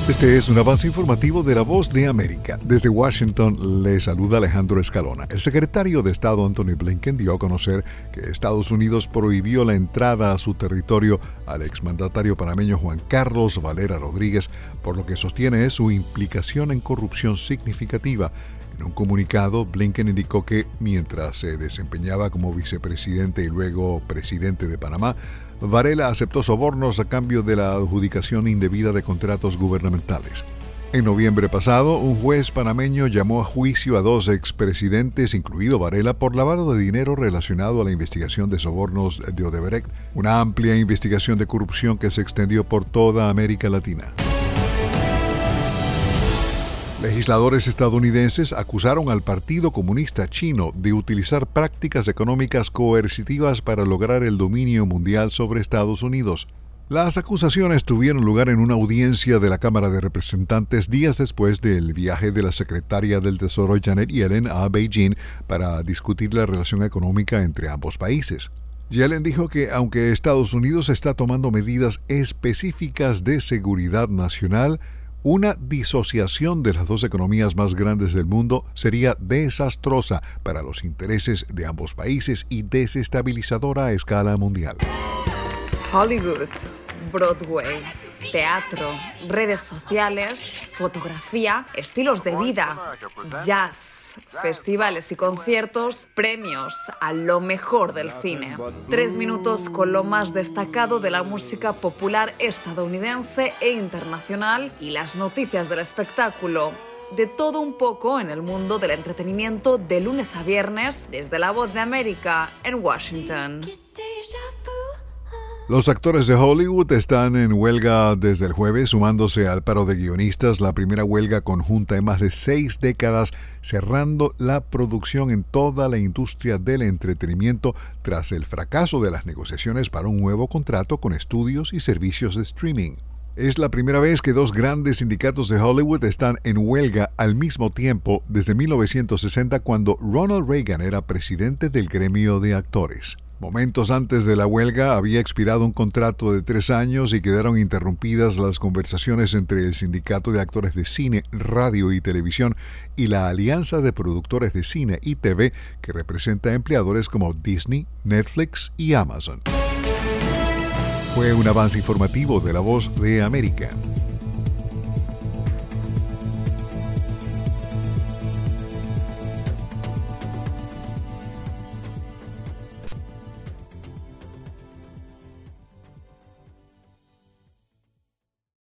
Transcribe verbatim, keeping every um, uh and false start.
Este es un avance informativo de La Voz de América. Desde Washington le saluda Alejandro Escalona. El secretario de Estado Antony Blinken dio a conocer que Estados Unidos prohibió la entrada a su territorio al exmandatario panameño Juan Carlos Valera Rodríguez, por lo que sostiene su implicación en corrupción significativa. En un comunicado, Blinken indicó que mientras se desempeñaba como vicepresidente y luego presidente de Panamá, Varela aceptó sobornos a cambio de la adjudicación indebida de contratos gubernamentales. En noviembre pasado, un juez panameño llamó a juicio a dos expresidentes, incluido Varela, por lavado de dinero relacionado a la investigación de sobornos de Odebrecht, una amplia investigación de corrupción que se extendió por toda América Latina. Legisladores estadounidenses acusaron al Partido Comunista Chino de utilizar prácticas económicas coercitivas para lograr el dominio mundial sobre Estados Unidos. Las acusaciones tuvieron lugar en una audiencia de la Cámara de Representantes días después del viaje de la secretaria del Tesoro Janet Yellen a Beijing para discutir la relación económica entre ambos países. Yellen dijo que aunque Estados Unidos está tomando medidas específicas de seguridad nacional, una disociación de las dos economías más grandes del mundo sería desastrosa para los intereses de ambos países y desestabilizadora a escala mundial. Hollywood, Broadway, teatro, redes sociales, fotografía, estilos de vida, jazz, festivales y conciertos, premios a lo mejor del cine. Tres minutos con lo más destacado de la música popular estadounidense e internacional y las noticias del espectáculo. De todo un poco en el mundo del entretenimiento de lunes a viernes desde La Voz de América en Washington. Los actores de Hollywood están en huelga desde el jueves, sumándose al paro de guionistas, la primera huelga conjunta en más de seis décadas, cerrando la producción en toda la industria del entretenimiento tras el fracaso de las negociaciones para un nuevo contrato con estudios y servicios de streaming. Es la primera vez que dos grandes sindicatos de Hollywood están en huelga al mismo tiempo desde mil novecientos sesenta, cuando Ronald Reagan era presidente del gremio de actores. Momentos antes de la huelga había expirado un contrato de tres años y quedaron interrumpidas las conversaciones entre el Sindicato de Actores de Cine, Radio y Televisión y la Alianza de Productores de Cine y T V, que representa a empleadores como Disney, Netflix y Amazon. Fue un avance informativo de La Voz de América.